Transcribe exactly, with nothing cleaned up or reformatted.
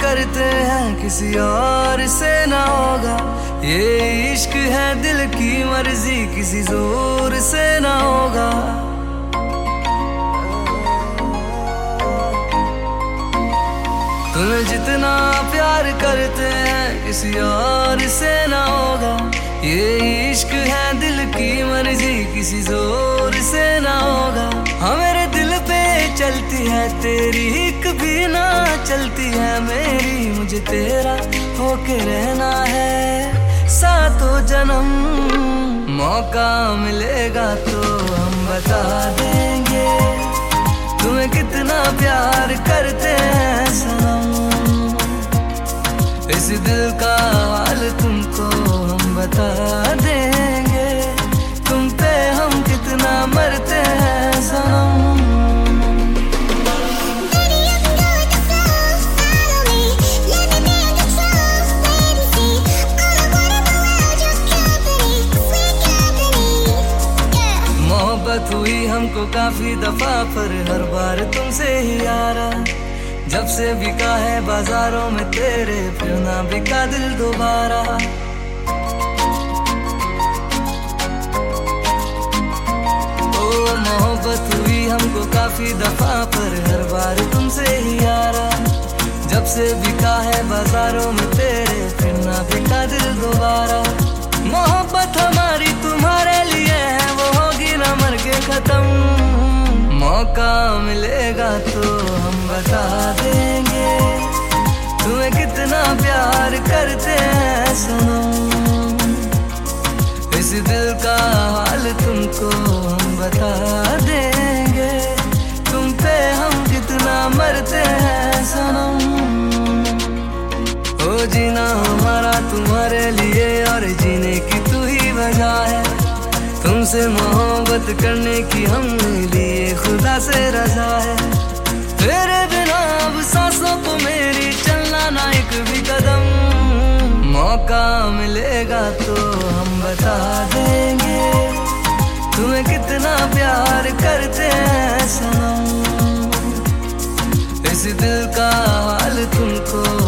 करते हैं किसी और से ना होगा। ये इश्क है दिल की मर्जी, किसी जोर से ना होगा। तुम्हें जितना प्यार करते हैं किसी और से ना होगा। ये इश्क है दिल की मर्जी, किसी जोर से ना होगा। हाँ मेरे दिल पे चलती है तेरी, कभी ना चलती है मेरी। मुझे तेरा होके रहना है सातों जन्म। मौका मिलेगा तो हम बता देंगे तुम्हें कितना प्यार करते हैं सनम। इस दिल का हाल तुमको हम बता देंगे, तुम पे हम कितना मरते हैं सनम। मोहब्बत हुई हमको काफी दफा, पर हर बार तुमसे ही यारा। जब से बिका है बाजारों में तेरे, फिर ना बिका दिल दोबारा। ओ मोहब्बत हुई हमको काफी दफा, पर हर बार तुमसे ही यारा। जब से बिका है बाजारों में तेरे, फिर ना बिका दिल दोबारा। मोहब्बत हमारी तुम्हारे लिए है, वो होगी ना मर के खत्म। मौका मिलेगा तो हम बता देंगे तुम्हें कितना प्यार करते हैं सनम। इस दिल का हाल तुमको हम बता देंगे, तुम पे हम कितना मरते हैं सनम। ओ जीना हमारा तुम्हारे लिए, और जीने की तू ही वजह है। तुमसे मोहब्बत करने की हमने लिए खुदा से रजा है। तेरे बिना अब सांसों को मेरी चलना ना एक भी कदम। मौका मिलेगा तो हम बता देंगे तुम्हें कितना प्यार करते हैं सनम। इस दिल का हाल तुमको